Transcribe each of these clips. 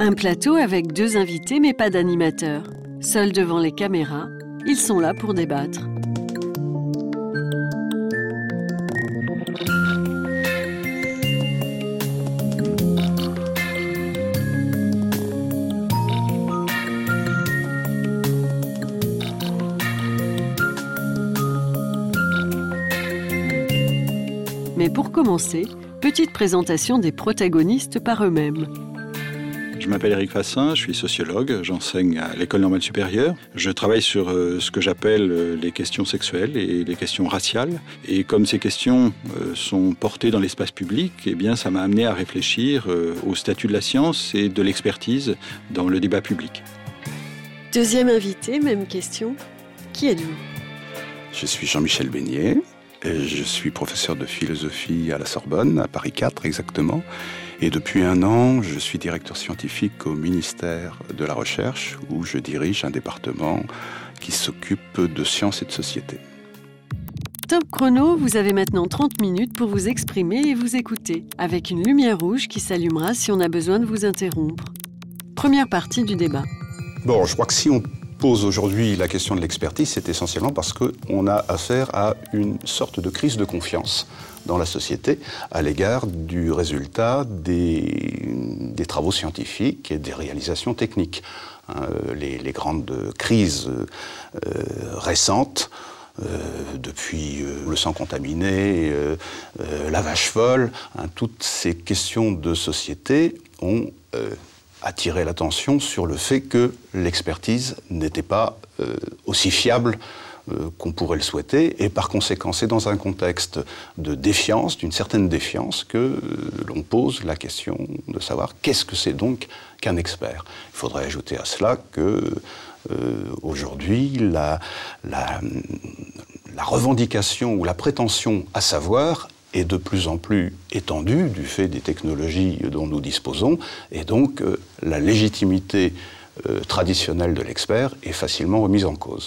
Un plateau avec 2 invités mais pas d'animateur. Seuls devant les caméras, ils sont là pour débattre. Mais pour commencer, petite présentation des protagonistes par eux-mêmes. Je m'appelle Éric Fassin, je suis sociologue, j'enseigne à l'École normale supérieure. Je travaille sur ce que j'appelle les questions sexuelles et les questions raciales. Et comme ces questions sont portées dans l'espace public, eh bien, ça m'a amené à réfléchir au statut de la science et de l'expertise dans le débat public. Deuxième invité, même question. Qui êtes-vous ? Je suis Jean-Michel Beignet. Je suis professeur de philosophie à la Sorbonne, à Paris 4 exactement. Et depuis 1 an, je suis directeur scientifique au ministère de la Recherche, où je dirige un département qui s'occupe de sciences et de société. Top chrono, vous avez maintenant 30 minutes pour vous exprimer et vous écouter, avec une lumière rouge qui s'allumera si on a besoin de vous interrompre. Première partie du débat. Bon, je crois que si on pose aujourd'hui la question de l'expertise, c'est essentiellement parce qu'on a affaire à une sorte de crise de confiance dans la société à l'égard du résultat des travaux scientifiques et des réalisations techniques. Les grandes crises récentes, depuis le sang contaminé, la vache folle, toutes ces questions de société ont attirer l'attention sur le fait que l'expertise n'était pas aussi fiable qu'on pourrait le souhaiter, et par conséquent, c'est dans un contexte de défiance, d'une certaine défiance, que l'on pose la question de savoir qu'est-ce que c'est donc qu'un expert. Il faudrait ajouter à cela que aujourd'hui, la revendication ou la prétention à savoir est de plus en plus étendue du fait des technologies dont nous disposons, et donc la légitimité traditionnelle de l'expert est facilement remise en cause.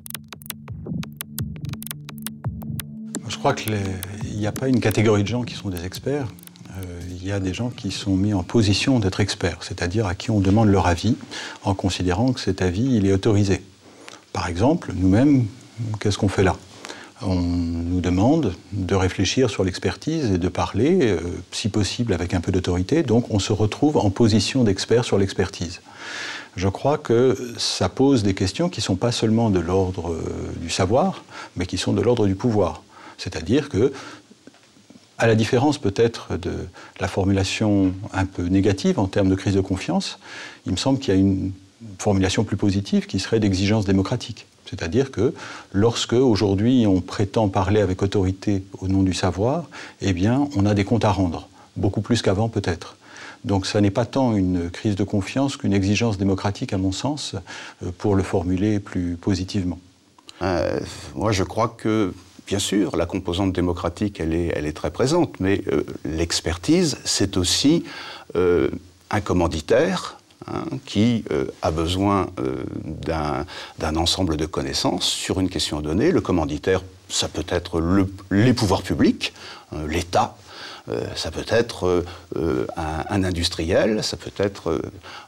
Je crois qu'il n'y a pas une catégorie de gens qui sont des experts. Il y a des gens qui sont mis en position d'être experts, c'est-à-dire à qui on demande leur avis en considérant que cet avis il est autorisé. Par exemple, nous-mêmes, qu'est-ce qu'on fait là ? On nous demande de réfléchir sur l'expertise et de parler, si possible, avec un peu d'autorité. Donc, on se retrouve en position d'expert sur l'expertise. Je crois que ça pose des questions qui ne sont pas seulement de l'ordre du savoir, mais qui sont de l'ordre du pouvoir. C'est-à-dire que, à la différence peut-être de la formulation un peu négative en termes de crise de confiance, il me semble qu'il y a une formulation plus positive qui serait d'exigence démocratique. C'est-à-dire que lorsque, aujourd'hui, on prétend parler avec autorité au nom du savoir, eh bien, on a des comptes à rendre, beaucoup plus qu'avant peut-être. Donc ça n'est pas tant une crise de confiance qu'une exigence démocratique, à mon sens, pour le formuler plus positivement. Moi, je crois que, bien sûr, la composante démocratique, elle est très présente, mais l'expertise, c'est aussi un commanditaire, qui a besoin d'un ensemble de connaissances sur une question donnée. Le commanditaire, ça peut être les pouvoirs publics, l'État, ça peut être un industriel, ça peut être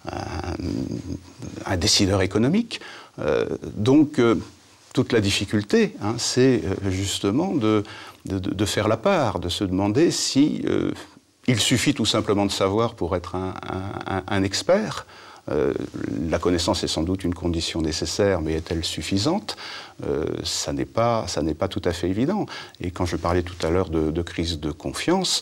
un décideur économique. Donc, toute la difficulté, c'est justement de faire la part, de se demander si il suffit tout simplement de savoir pour être un expert. La connaissance est sans doute une condition nécessaire, mais est-elle suffisante ? Ça n'est pas tout à fait évident. Et quand je parlais tout à l'heure de crise de confiance,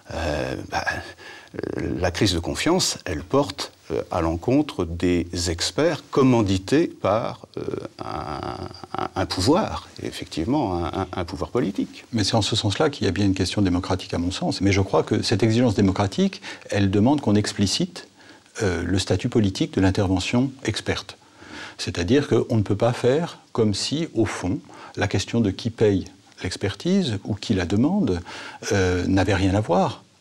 la crise de confiance, elle porte à l'encontre des experts commandités par un pouvoir, et effectivement un pouvoir politique. Mais c'est en ce sens-là qu'il y a bien une question démocratique à mon sens. Mais je crois que cette exigence démocratique, elle demande qu'on explicite le statut politique de l'intervention experte. C'est-à-dire qu'on ne peut pas faire comme si, au fond, la question de qui paye l'expertise ou qui la demande n'avait rien à voir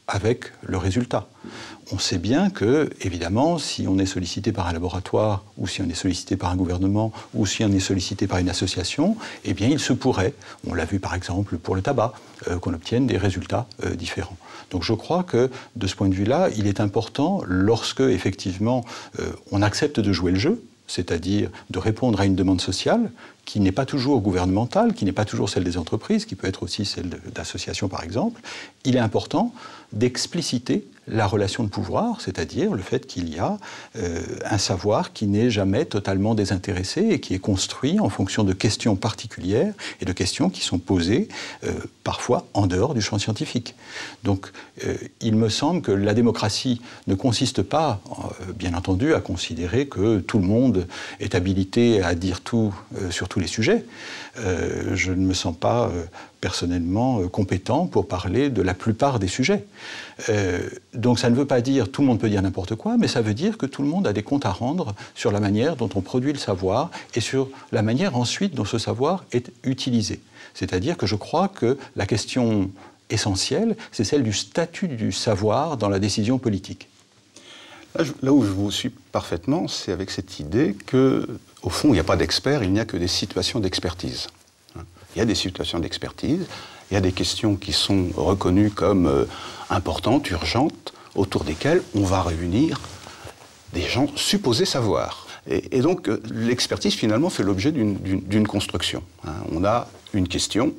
avec le résultat. On sait bien que, évidemment, si on est sollicité par un laboratoire, ou si on est sollicité par un gouvernement, ou si on est sollicité par une association, eh bien, il se pourrait, on l'a vu par exemple pour le tabac, qu'on obtienne des résultats différents. Donc je crois que, de ce point de vue-là, il est important, lorsque, effectivement, on accepte de jouer le jeu, c'est-à-dire de répondre à une demande sociale qui n'est pas toujours gouvernementale, qui n'est pas toujours celle des entreprises, qui peut être aussi celle d'associations par exemple, il est important d'expliciter la relation de pouvoir, c'est-à-dire le fait qu'il y a un savoir qui n'est jamais totalement désintéressé et qui est construit en fonction de questions particulières et de questions qui sont posées parfois en dehors du champ scientifique. Donc il me semble que la démocratie ne consiste pas, bien entendu, à considérer que tout le monde est habilité à dire tout sur tous les sujets. Je ne me sens pas personnellement compétent pour parler de la plupart des sujets. Donc ça ne veut pas dire tout le monde peut dire n'importe quoi, mais ça veut dire que tout le monde a des comptes à rendre sur la manière dont on produit le savoir et sur la manière ensuite dont ce savoir est utilisé. C'est-à-dire que je crois que la question essentielle, c'est celle du statut du savoir dans la décision politique. Là où je vous suis parfaitement, c'est avec cette idée qu'au fond, il n'y a pas d'experts, il n'y a que des situations d'expertise. Il y a des situations d'expertise, il y a des questions qui sont reconnues comme importantes, urgentes, autour desquelles on va réunir des gens supposés savoir. Et donc, l'expertise, finalement, fait l'objet d'une construction. On a une question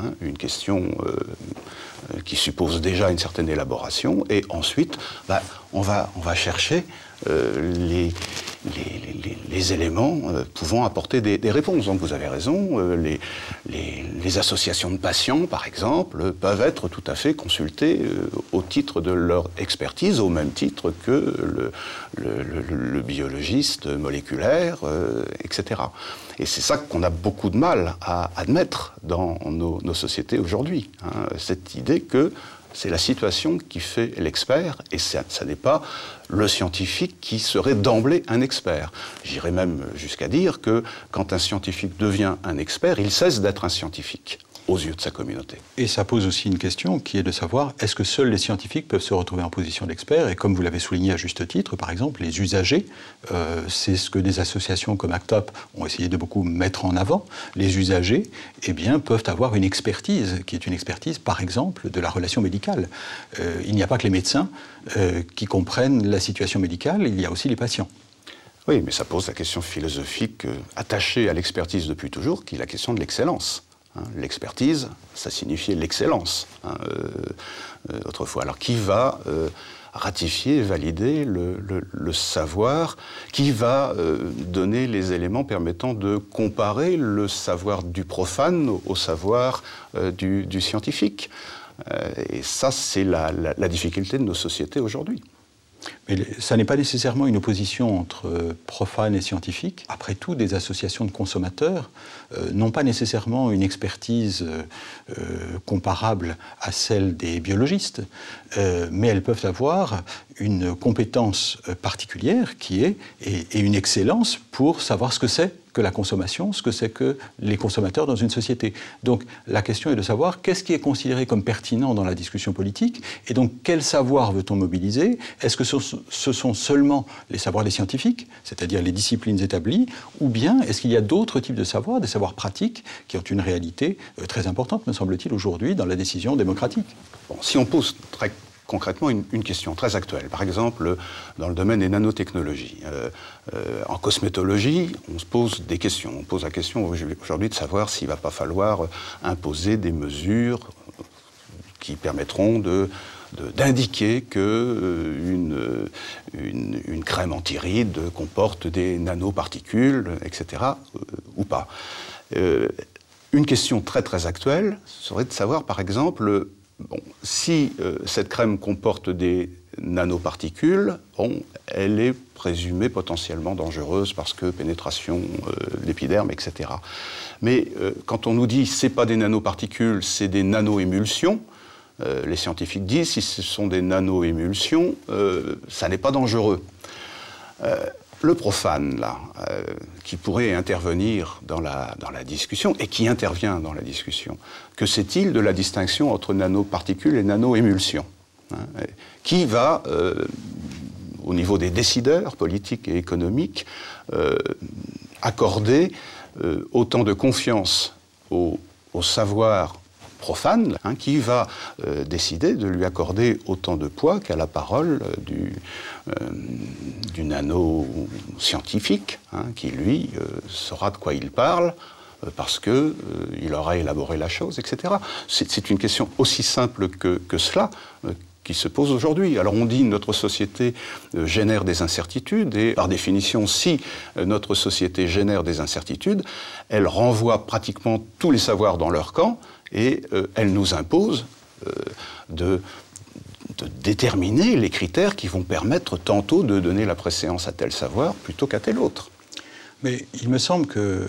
qui suppose déjà une certaine élaboration, et ensuite, on va chercher les éléments pouvant apporter des réponses. Donc vous avez raison, les associations de patients, par exemple, peuvent être tout à fait consultées au titre de leur expertise, au même titre que le biologiste moléculaire, etc. Et c'est ça qu'on a beaucoup de mal à admettre dans nos sociétés aujourd'hui, cette idée que c'est la situation qui fait l'expert, et ça n'est pas le scientifique qui serait d'emblée un expert. J'irais même jusqu'à dire que quand un scientifique devient un expert, il cesse d'être un scientifique aux yeux de sa communauté. Et ça pose aussi une question qui est de savoir, est-ce que seuls les scientifiques peuvent se retrouver en position d'expert? Et comme vous l'avez souligné à juste titre, par exemple, les usagers, c'est ce que des associations comme ACTOP ont essayé de beaucoup mettre en avant. Les usagers, eh bien, peuvent avoir une expertise, qui est une expertise, par exemple, de la relation médicale. Il n'y a pas que les médecins qui comprennent la situation médicale, il y a aussi les patients. Oui, mais ça pose la question philosophique attachée à l'expertise depuis toujours, qui est la question de l'excellence. L'expertise, ça signifiait l'excellence autrefois. Alors qui va ratifier et valider le savoir? Qui va donner les éléments permettant de comparer le savoir du profane au savoir du scientifique? Et ça, c'est la difficulté de nos sociétés aujourd'hui. Mais ça n'est pas nécessairement une opposition entre profane et scientifique. Après tout, des associations de consommateurs n'ont pas nécessairement une expertise comparable à celle des biologistes, mais elles peuvent avoir une compétence particulière qui est, et une excellence pour savoir ce que c'est que la consommation, ce que c'est que les consommateurs dans une société. Donc la question est de savoir qu'est-ce qui est considéré comme pertinent dans la discussion politique, et donc quel savoir veut-on mobiliser? Est-ce que ce sont seulement les savoirs des scientifiques, c'est-à-dire les disciplines établies, ou bien est-ce qu'il y a d'autres types de savoirs, des savoirs pratiques, qui ont une réalité très importante, me semble-t-il, aujourd'hui dans la décision démocratique? Bon, si on pose très concrètement une question très actuelle. Par exemple, dans le domaine des nanotechnologies. En cosmétologie, on se pose des questions. On pose la question aujourd'hui de savoir s'il ne va pas falloir imposer des mesures qui permettront d'indiquer qu'une crème anti-rides comporte des nanoparticules, etc., ou pas. Une question très très actuelle serait de savoir, par exemple, si cette crème comporte des nanoparticules, elle est présumée potentiellement dangereuse parce que pénétration de l'épiderme, etc. Mais quand on nous dit c'est pas des nanoparticules, c'est des nanoémulsions, les scientifiques disent si ce sont des nanoémulsions, ça n'est pas dangereux. Le profane, là, qui pourrait intervenir dans la discussion, et qui intervient dans la discussion, que sait-il de la distinction entre nanoparticules et nanoémulsions? qui va, au niveau des décideurs politiques et économiques, accorder autant de confiance au savoir profane, qui va décider de lui accorder autant de poids qu'à la parole du nano-scientifique, qui, lui, saura de quoi il parle, parce qu'il aura élaboré la chose, etc. C'est une question aussi simple que cela qui se pose aujourd'hui. Alors on dit que notre société génère des incertitudes, et par définition, si notre société génère des incertitudes, elle renvoie pratiquement tous les savoirs dans leur camp, et elle nous impose de déterminer les critères qui vont permettre tantôt de donner la préséance à tel savoir plutôt qu'à tel autre. Mais il me semble que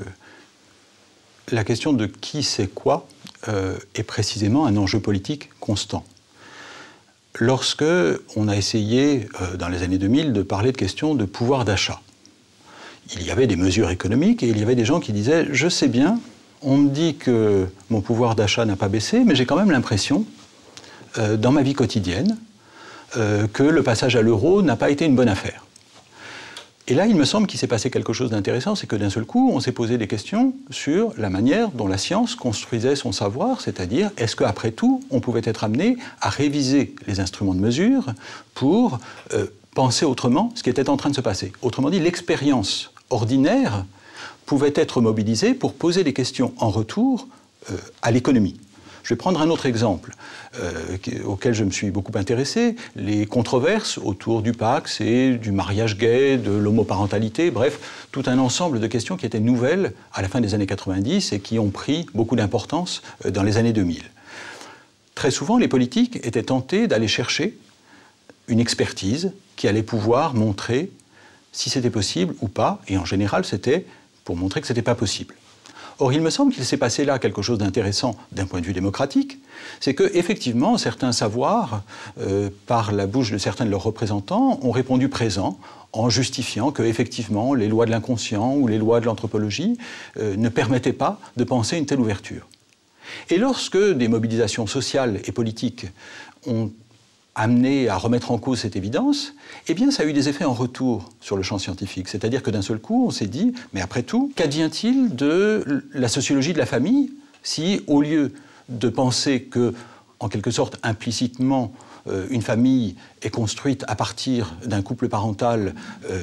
la question de qui sait quoi est précisément un enjeu politique constant. Lorsque on a essayé, dans les années 2000, de parler de questions de pouvoir d'achat, il y avait des mesures économiques et il y avait des gens qui disaient « Je sais bien, on me dit que mon pouvoir d'achat n'a pas baissé, mais j'ai quand même l'impression, dans ma vie quotidienne, que le passage à l'euro n'a pas été une bonne affaire. » Et là, il me semble qu'il s'est passé quelque chose d'intéressant, c'est que d'un seul coup, on s'est posé des questions sur la manière dont la science construisait son savoir, c'est-à-dire, est-ce qu'après tout, on pouvait être amené à réviser les instruments de mesure pour penser autrement ce qui était en train de se passer. Autrement dit, l'expérience ordinaire pouvait être mobilisée pour poser des questions en retour à l'économie. Je vais prendre un autre exemple auquel je me suis beaucoup intéressé, les controverses autour du Pacs et du mariage gay, de l'homoparentalité, bref, tout un ensemble de questions qui étaient nouvelles à la fin des années 90 et qui ont pris beaucoup d'importance dans les années 2000. Très souvent, les politiques étaient tentés d'aller chercher une expertise qui allait pouvoir montrer si c'était possible ou pas, et en général, c'était pour montrer que ce n'était pas possible. Or, il me semble qu'il s'est passé là quelque chose d'intéressant d'un point de vue démocratique, c'est qu'effectivement, certains savoirs, par la bouche de certains de leurs représentants, ont répondu présent en justifiant qu'effectivement, les lois de l'inconscient ou les lois de l'anthropologie ne permettaient pas de penser une telle ouverture. Et lorsque des mobilisations sociales et politiques ont amené à remettre en cause cette évidence, eh bien, ça a eu des effets en retour sur le champ scientifique. C'est-à-dire que d'un seul coup, on s'est dit, mais après tout, qu'advient-il de la sociologie de la famille si, au lieu de penser que, en quelque sorte, implicitement, une famille est construite à partir d'un couple parental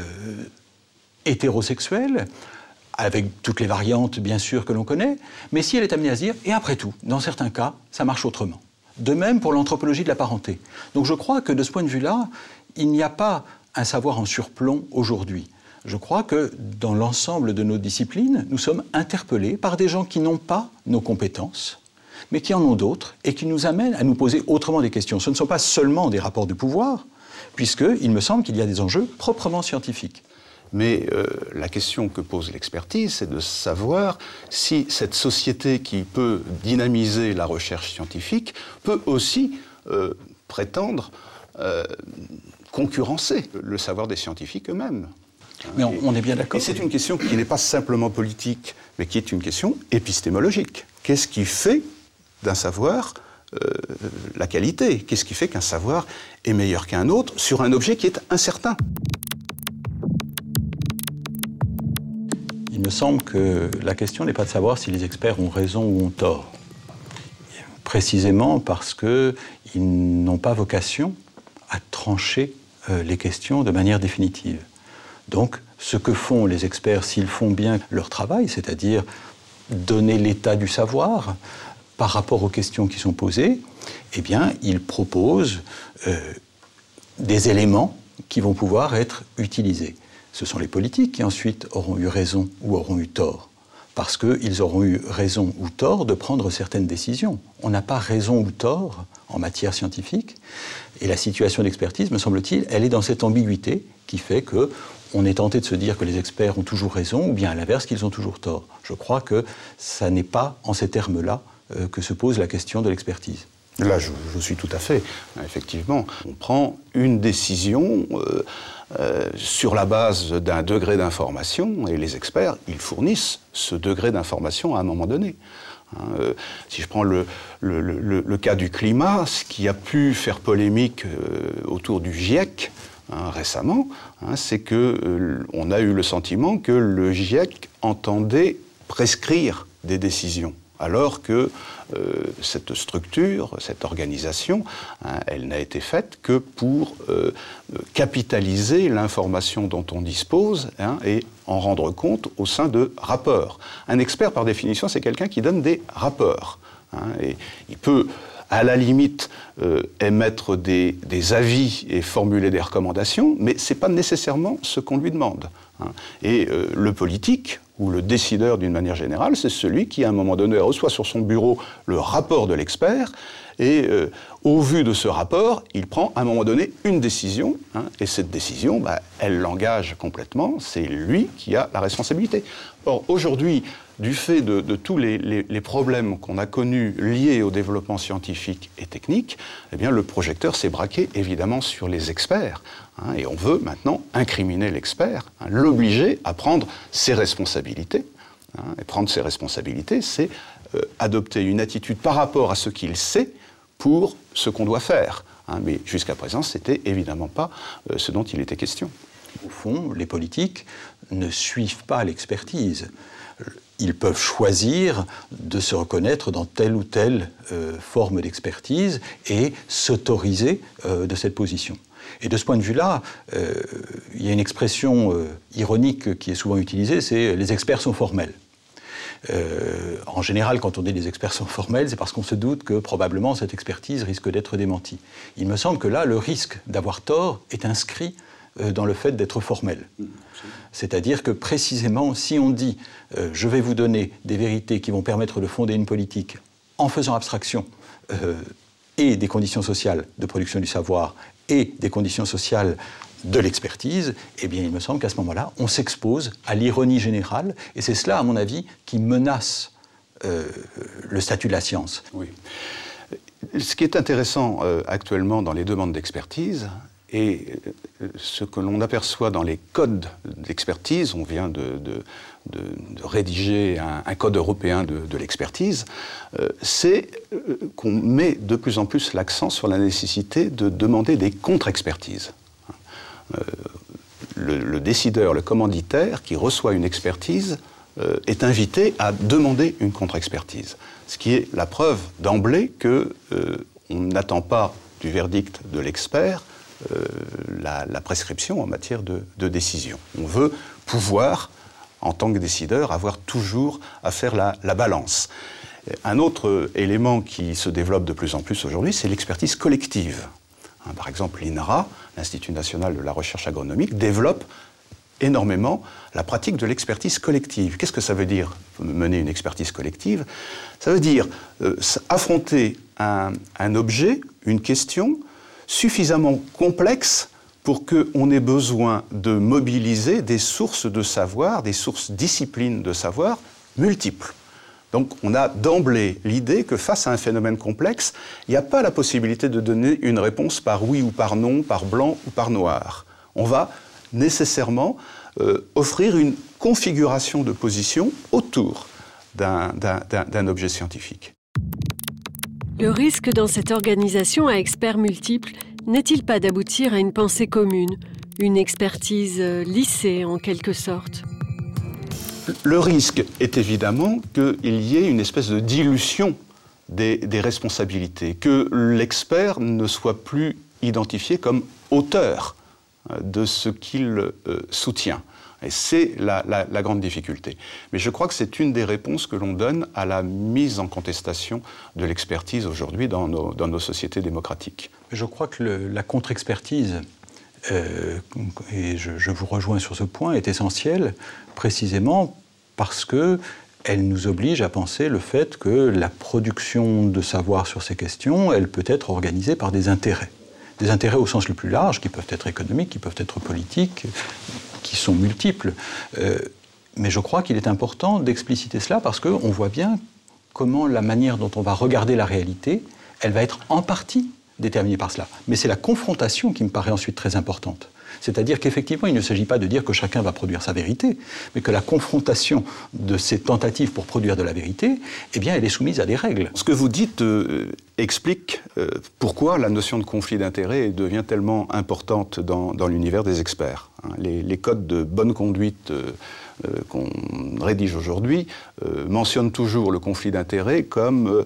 hétérosexuel, avec toutes les variantes, bien sûr, que l'on connaît, mais si elle est amenée à se dire, et après tout, dans certains cas, ça marche autrement. De même pour l'anthropologie de la parenté. Donc je crois que de ce point de vue-là, il n'y a pas un savoir en surplomb aujourd'hui. Je crois que dans l'ensemble de nos disciplines, nous sommes interpellés par des gens qui n'ont pas nos compétences, mais qui en ont d'autres et qui nous amènent à nous poser autrement des questions. Ce ne sont pas seulement des rapports de pouvoir, puisqu'il me semble qu'il y a des enjeux proprement scientifiques. Mais la question que pose l'expertise, c'est de savoir si cette société qui peut dynamiser la recherche scientifique peut aussi prétendre concurrencer le savoir des scientifiques eux-mêmes. Mais on est bien d'accord. Et c'est une question qui n'est pas simplement politique, mais qui est une question épistémologique. Qu'est-ce qui fait d'un savoir la qualité? Qu'est-ce qui fait qu'un savoir est meilleur qu'un autre sur un objet qui est incertain? Il me semble que la question n'est pas de savoir si les experts ont raison ou ont tort. Précisément parce qu'ils n'ont pas vocation à trancher les questions de manière définitive. Donc, ce que font les experts, s'ils font bien leur travail, c'est-à-dire donner l'état du savoir par rapport aux questions qui sont posées, eh bien, ils proposent des éléments qui vont pouvoir être utilisés. Ce sont les politiques qui ensuite auront eu raison ou auront eu tort, parce qu'ils auront eu raison ou tort de prendre certaines décisions. On n'a pas raison ou tort en matière scientifique, et la situation d'expertise, me semble-t-il, elle est dans cette ambiguïté qui fait qu'on est tenté de se dire que les experts ont toujours raison, ou bien à l'inverse qu'ils ont toujours tort. Je crois que ça n'est pas en ces termes-là que se pose la question de l'expertise. Là, je suis tout à fait. Effectivement, on prend une décision sur la base d'un degré d'information, et les experts, ils fournissent ce degré d'information à un moment donné. Si je prends le cas du climat, ce qui a pu faire polémique autour du GIEC récemment, c'est qu'on a eu le sentiment que le GIEC entendait prescrire des décisions, alors que cette structure, cette organisation, elle n'a été faite que pour capitaliser l'information dont on dispose et en rendre compte au sein de rapports. Un expert, par définition, c'est quelqu'un qui donne des rapports. Et il peut, à la limite, émettre des avis et formuler des recommandations, mais ce n'est pas nécessairement ce qu'on lui demande. Et le politique, ou le décideur d'une manière générale, c'est celui qui, à un moment donné, reçoit sur son bureau le rapport de l'expert, et au vu de ce rapport, il prend, à un moment donné, une décision, et cette décision, elle l'engage complètement, c'est lui qui a la responsabilité. Or, aujourd'hui, du fait de tous les problèmes qu'on a connus liés au développement scientifique et technique, eh bien, le projecteur s'est braqué évidemment sur les experts. Et on veut maintenant incriminer l'expert, l'obliger à prendre ses responsabilités. Et prendre ses responsabilités, c'est adopter une attitude par rapport à ce qu'il sait pour ce qu'on doit faire. Mais jusqu'à présent, ce n'était évidemment pas ce dont il était question. Au fond, les politiques ne suivent pas l'expertise. Ils peuvent choisir de se reconnaître dans telle ou telle forme d'expertise et s'autoriser de cette position. Et de ce point de vue-là, il y a une expression ironique qui est souvent utilisée, c'est « les experts sont formels ». En général, quand on dit les experts sont formels, c'est parce qu'on se doute que probablement cette expertise risque d'être démentie. Il me semble que là, le risque d'avoir tort est inscrit dans le fait d'être formel. C'est-à-dire que précisément, si on dit je vais vous donner des vérités qui vont permettre de fonder une politique en faisant abstraction et des conditions sociales de production du savoir et des conditions sociales de l'expertise, eh bien, il me semble qu'à ce moment-là, on s'expose à l'ironie générale, et c'est cela, à mon avis, qui menace le statut de la science. Oui. Ce qui est intéressant actuellement dans les demandes d'expertise, et ce que l'on aperçoit dans les codes d'expertise, on vient de rédiger un code européen de l'expertise, c'est qu'on met de plus en plus l'accent sur la nécessité de demander des contre-expertises. Le décideur, le commanditaire qui reçoit une expertise est invité à demander une contre-expertise. Ce qui est la preuve d'emblée qu'on n'attend pas du verdict de l'expert la prescription en matière de décision. On veut pouvoir, en tant que décideur, avoir toujours à faire la balance. Un autre élément qui se développe de plus en plus aujourd'hui, c'est l'expertise collective. Par exemple, l'INRA, l'Institut national de la recherche agronomique, développe énormément la pratique de l'expertise collective. Qu'est-ce que ça veut dire, mener une expertise collective? Ça veut dire affronter un objet, une question, suffisamment complexe pour qu'on ait besoin de mobiliser des sources de savoir, des sources disciplines de savoir multiples. Donc on a d'emblée l'idée que face à un phénomène complexe, il n'y a pas la possibilité de donner une réponse par oui ou par non, par blanc ou par noir. On va nécessairement offrir une configuration de position autour d'un objet scientifique. Le risque dans cette organisation à experts multiples n'est-il pas d'aboutir à une pensée commune, une expertise lissée en quelque sorte? Le risque est évidemment qu'il y ait une espèce de dilution des responsabilités, que l'expert ne soit plus identifié comme auteur de ce qu'il soutient. Et c'est la grande difficulté. Mais je crois que c'est une des réponses que l'on donne à la mise en contestation de l'expertise aujourd'hui dans nos sociétés démocratiques. Je crois que la contre-expertise, et je vous rejoins sur ce point, est essentielle précisément parce qu'elle nous oblige à penser le fait que la production de savoir sur ces questions, elle peut être organisée par des intérêts. Des intérêts au sens le plus large, qui peuvent être économiques, qui peuvent être politiques, qui sont multiples. Mais je crois qu'il est important d'expliciter cela parce qu'on voit bien comment la manière dont on va regarder la réalité, elle va être en partie déterminée par cela. Mais c'est la confrontation qui me paraît ensuite très importante. C'est-à-dire qu'effectivement, il ne s'agit pas de dire que chacun va produire sa vérité, mais que la confrontation de ces tentatives pour produire de la vérité, eh bien, elle est soumise à des règles. Ce que vous dites explique pourquoi la notion de conflit d'intérêts devient tellement importante dans l'univers des experts. Les codes de bonne conduite qu'on rédige aujourd'hui mentionnent toujours le conflit d'intérêts comme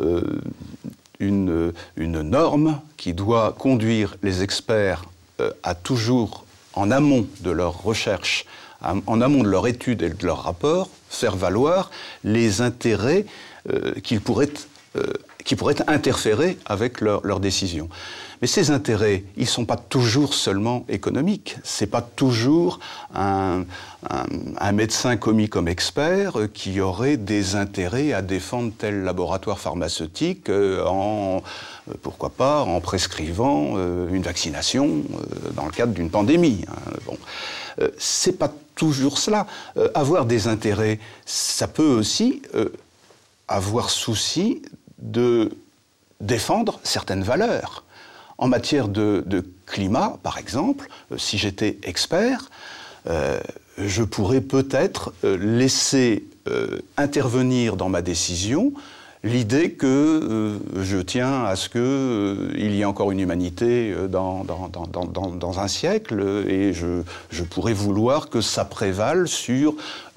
une norme qui doit conduire les experts à toujours, en amont de leur recherche, en amont de leur étude et de leur rapport, faire valoir les intérêts qui pourraient interférer avec leurs décisions. Mais ces intérêts, ils ne sont pas toujours seulement économiques. Ce n'est pas toujours un médecin commis comme expert qui aurait des intérêts à défendre tel laboratoire pharmaceutique pourquoi pas, en prescrivant une vaccination dans le cadre d'une pandémie. Bon. C'est pas toujours cela. Avoir des intérêts, ça peut aussi avoir souci de défendre certaines valeurs. En matière de climat, par exemple, si j'étais expert, je pourrais peut-être laisser intervenir dans ma décision l'idée que je tiens à ce qu'il y ait encore une humanité dans un siècle, et je pourrais vouloir que ça prévale sur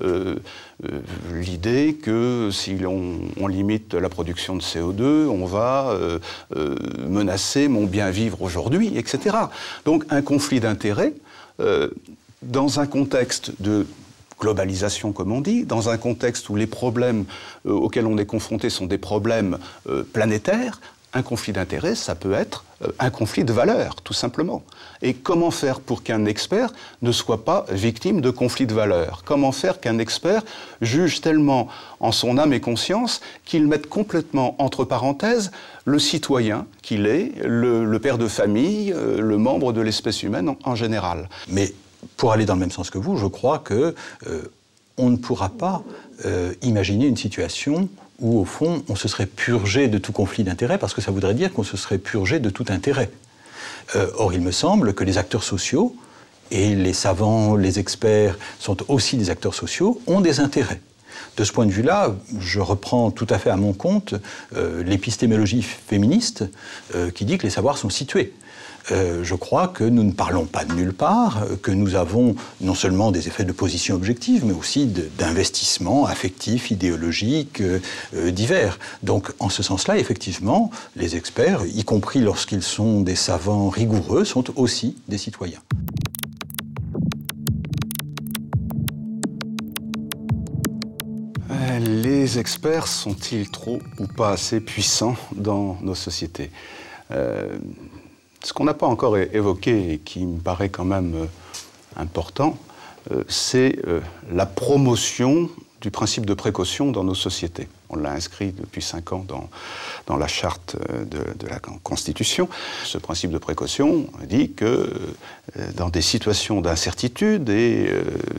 l'idée que si on limite la production de CO2, on va menacer mon bien-vivre aujourd'hui, etc. Donc un conflit d'intérêts, dans un contexte de globalisation, comme on dit, dans un contexte où les problèmes auxquels on est confronté sont des problèmes planétaires, un conflit d'intérêts, ça peut être un conflit de valeurs, tout simplement. Et comment faire pour qu'un expert ne soit pas victime de conflits de valeurs? Comment faire qu'un expert juge tellement en son âme et conscience qu'il mette complètement entre parenthèses le citoyen qu'il est, le père de famille, le membre de l'espèce humaine en général? Mais pour aller dans le même sens que vous, je crois que on ne pourra pas imaginer une situation où, au fond, on se serait purgé de tout conflit d'intérêt, parce que ça voudrait dire qu'on se serait purgé de tout intérêt. Or, il me semble que les acteurs sociaux, et les savants, les experts, sont aussi des acteurs sociaux, ont des intérêts. De ce point de vue-là, je reprends tout à fait à mon compte l'épistémologie féministe qui dit que les savoirs sont situés. Je crois que nous ne parlons pas de nulle part, que nous avons non seulement des effets de position objective, mais aussi d'investissements affectifs, idéologiques, divers. Donc, en ce sens-là, effectivement, les experts, y compris lorsqu'ils sont des savants rigoureux, sont aussi des citoyens. Les experts sont-ils trop ou pas assez puissants dans nos sociétés ? Ce qu'on n'a pas encore évoqué et qui me paraît quand même important, c'est la promotion du principe de précaution dans nos sociétés. On l'a inscrit depuis 5 ans dans la charte de la Constitution. Ce principe de précaution dit que dans des situations d'incertitude et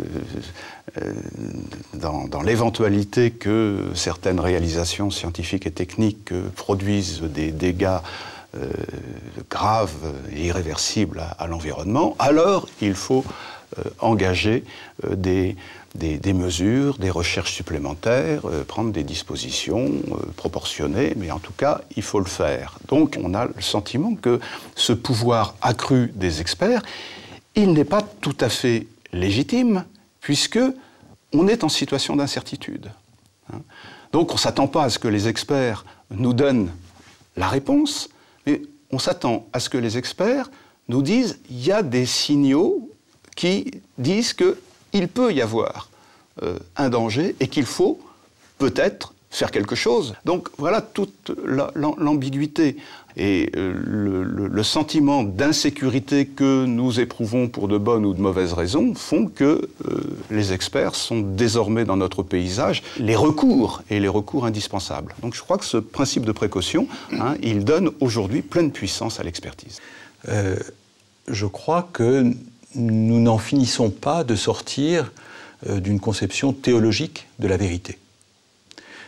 dans l'éventualité que certaines réalisations scientifiques et techniques produisent des dégâts graves et irréversibles à l'environnement, alors il faut engager des mesures, des recherches supplémentaires, prendre des dispositions proportionnées, mais en tout cas, il faut le faire. Donc on a le sentiment que ce pouvoir accru des experts, il n'est pas tout à fait légitime, puisque on est en situation d'incertitude. Donc on ne s'attend pas à ce que les experts nous donnent la réponse, mais on s'attend à ce que les experts nous disent il y a des signaux qui disent qu'il peut y avoir un danger et qu'il faut peut-être faire quelque chose. Donc voilà toute l'ambiguïté et le sentiment d'insécurité que nous éprouvons pour de bonnes ou de mauvaises raisons font que les experts sont désormais dans notre paysage les recours indispensables. Donc je crois que ce principe de précaution, il donne aujourd'hui pleine puissance à l'expertise. Je crois que nous n'en finissons pas de sortir d'une conception théologique de la vérité.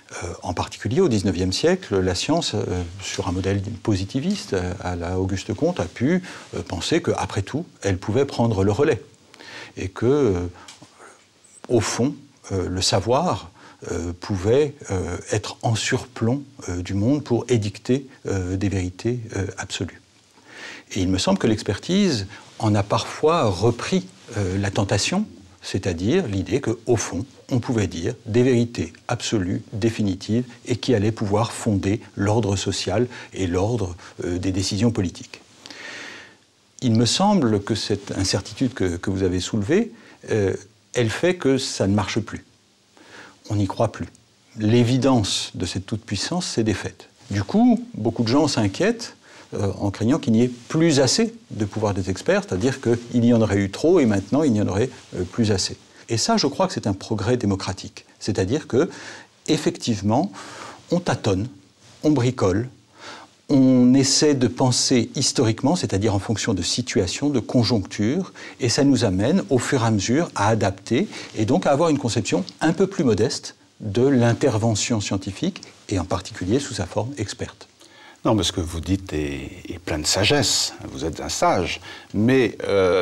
En particulier, au XIXe siècle, la science, sur un modèle positiviste à la Auguste Comte, a pu penser qu'après tout, elle pouvait prendre le relais. Et que, au fond, le savoir pouvait être en surplomb du monde pour édicter des vérités absolues. Et il me semble que l'expertise en a parfois repris la tentation, c'est-à-dire l'idée qu'au fond, on pouvait dire des vérités absolues, définitives, et qui allaient pouvoir fonder l'ordre social et l'ordre des décisions politiques. Il me semble que cette incertitude que vous avez soulevée, elle fait que ça ne marche plus. On n'y croit plus. L'évidence de cette toute-puissance s'est défaite. Du coup, beaucoup de gens s'inquiètent en craignant qu'il n'y ait plus assez de pouvoir des experts, c'est-à-dire qu'il y en aurait eu trop et maintenant il n'y en aurait plus assez. Et ça, je crois que c'est un progrès démocratique. C'est-à-dire que, effectivement, on tâtonne, on bricole, on essaie de penser historiquement, c'est-à-dire en fonction de situation, de conjoncture, et ça nous amène au fur et à mesure à adapter et donc à avoir une conception un peu plus modeste de l'intervention scientifique et en particulier sous sa forme experte. Non, mais ce que vous dites est plein de sagesse. Vous êtes un sage. Mais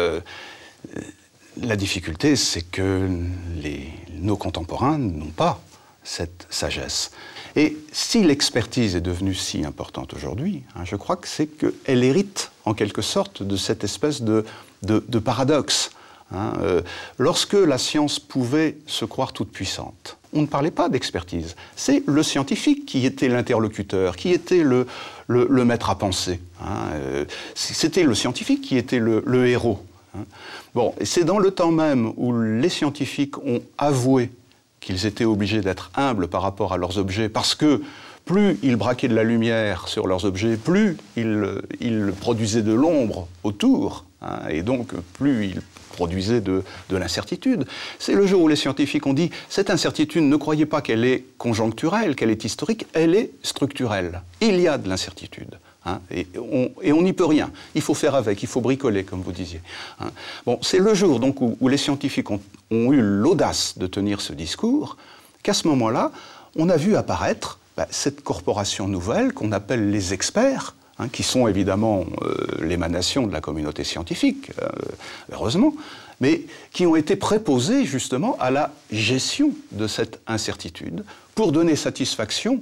la difficulté, c'est que nos contemporains n'ont pas cette sagesse. Et si l'expertise est devenue si importante aujourd'hui, je crois que c'est qu'elle hérite en quelque sorte de cette espèce de paradoxe. Lorsque la science pouvait se croire toute puissante, on ne parlait pas d'expertise. C'est le scientifique qui était l'interlocuteur, qui était le maître à penser. C'était le scientifique qui était le héros. Bon, et c'est dans le temps même où les scientifiques ont avoué qu'ils étaient obligés d'être humbles par rapport à leurs objets, parce que plus ils braquaient de la lumière sur leurs objets, plus ils produisaient de l'ombre autour, et donc plus ils produisaient de l'incertitude. C'est le jour où les scientifiques ont dit « cette incertitude, ne croyez pas qu'elle est conjoncturelle, qu'elle est historique, elle est structurelle. Il y a de l'incertitude. » Et on n'y peut rien. Il faut faire avec, il faut bricoler, comme vous disiez. Bon, c'est le jour donc, où les scientifiques ont eu l'audace de tenir ce discours, qu'à ce moment-là, on a vu apparaître cette corporation nouvelle qu'on appelle les experts, qui sont évidemment l'émanation de la communauté scientifique, heureusement, mais qui ont été préposés justement à la gestion de cette incertitude pour donner satisfaction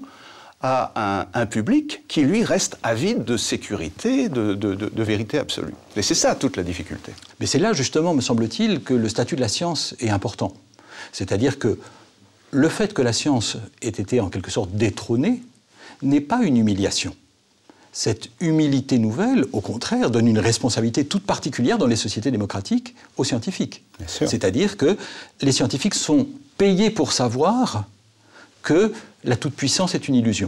à un public qui, lui, reste avide de sécurité, de vérité absolue. Et c'est ça toute la difficulté. Mais c'est là, justement, me semble-t-il, que le statut de la science est important. C'est-à-dire que le fait que la science ait été, en quelque sorte, détrônée n'est pas une humiliation. Cette humilité nouvelle, au contraire, donne une responsabilité toute particulière dans les sociétés démocratiques aux scientifiques. C'est-à-dire que les scientifiques sont payés pour savoir que la toute-puissance est une illusion.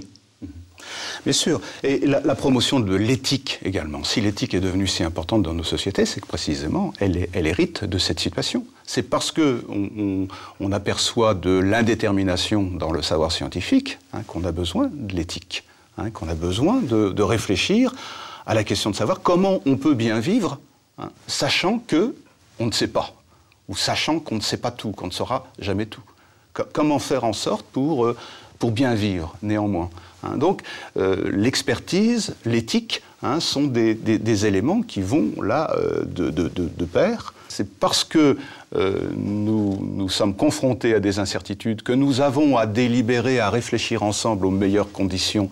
Bien sûr. Et la promotion de l'éthique également. Si l'éthique est devenue si importante dans nos sociétés, c'est que précisément, elle hérite de cette situation. C'est parce qu'on aperçoit de l'indétermination dans le savoir scientifique qu'on a besoin de l'éthique, qu'on a besoin de réfléchir à la question de savoir comment on peut bien vivre, sachant qu'on ne sait pas, ou sachant qu'on ne sait pas tout, qu'on ne saura jamais tout. Comment faire en sorte pour bien vivre, néanmoins. Donc, l'expertise, l'éthique, sont des éléments qui vont là de pair. C'est parce que nous sommes confrontés à des incertitudes que nous avons à délibérer, à réfléchir ensemble aux meilleures conditions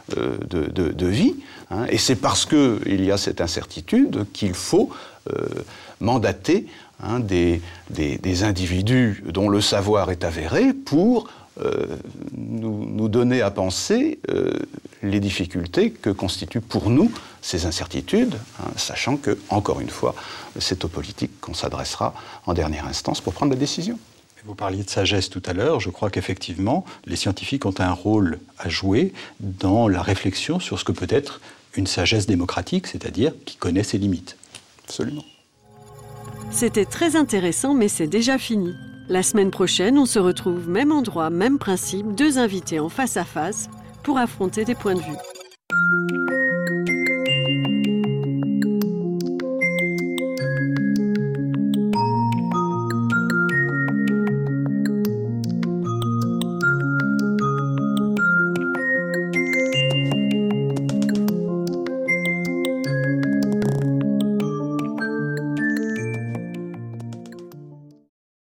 de vie. Et c'est parce qu'il y a cette incertitude qu'il faut mandater des individus dont le savoir est avéré pour nous donner à penser les difficultés que constituent pour nous ces incertitudes, sachant que, encore une fois, c'est aux politiques qu'on s'adressera en dernière instance pour prendre la décision. Vous parliez de sagesse tout à l'heure. Je crois qu'effectivement, les scientifiques ont un rôle à jouer dans la réflexion sur ce que peut être une sagesse démocratique, c'est-à-dire qui connaît ses limites. Absolument. C'était très intéressant, mais c'est déjà fini. La semaine prochaine, on se retrouve même endroit, même principe, deux invités en face à face pour affronter des points de vue.